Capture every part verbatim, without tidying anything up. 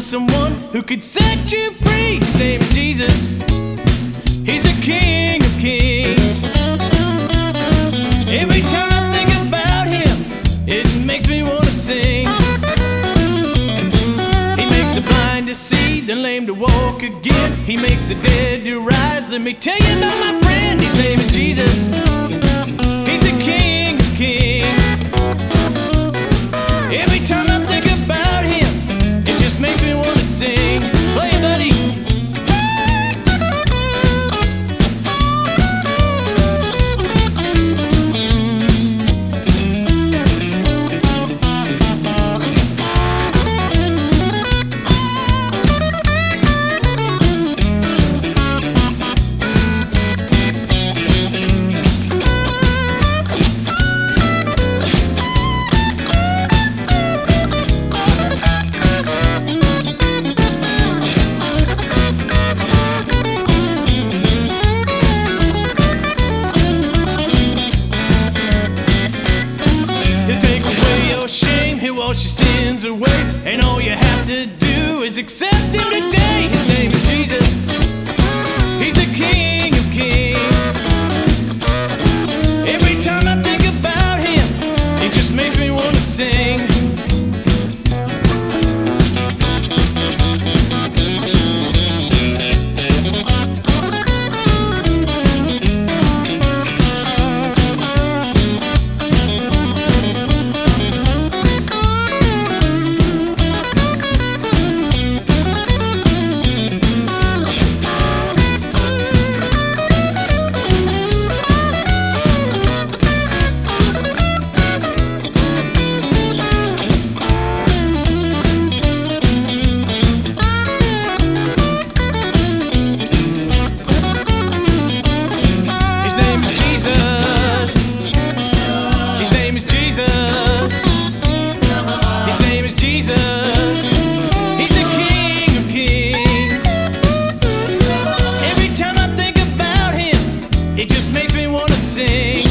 someone who could set you free. His name is Jesus. He's the King of Kings. Every time I think about him, it makes me want to sing. He makes the blind to see, the lame to walk again. He makes the dead to rise. Let me tell you about my friend. His name is Jesus. He's the King of Kings. Every time I think about him, it just makes me want to sing. Play it, buddy. Wash your sins away, and all you have to do is accept him today. His name is Jesus. He's the King of Kings. Every time I think about him, it just makes me want to sing. It just makes me want to sing.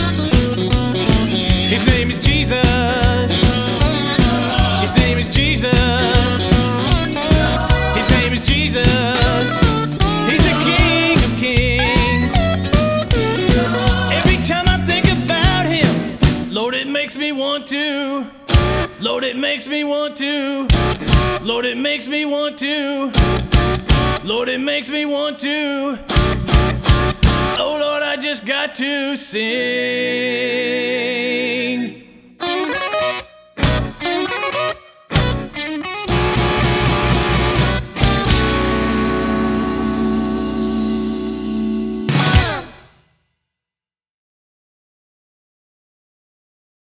His name is Jesus. His name is Jesus. His name is Jesus. He's the King of Kings. Every time I think about him, Lord, it makes me want to. Lord, it makes me want to. Lord, it makes me want to. Lord, it makes me want to. Oh Lord, I just got to sing.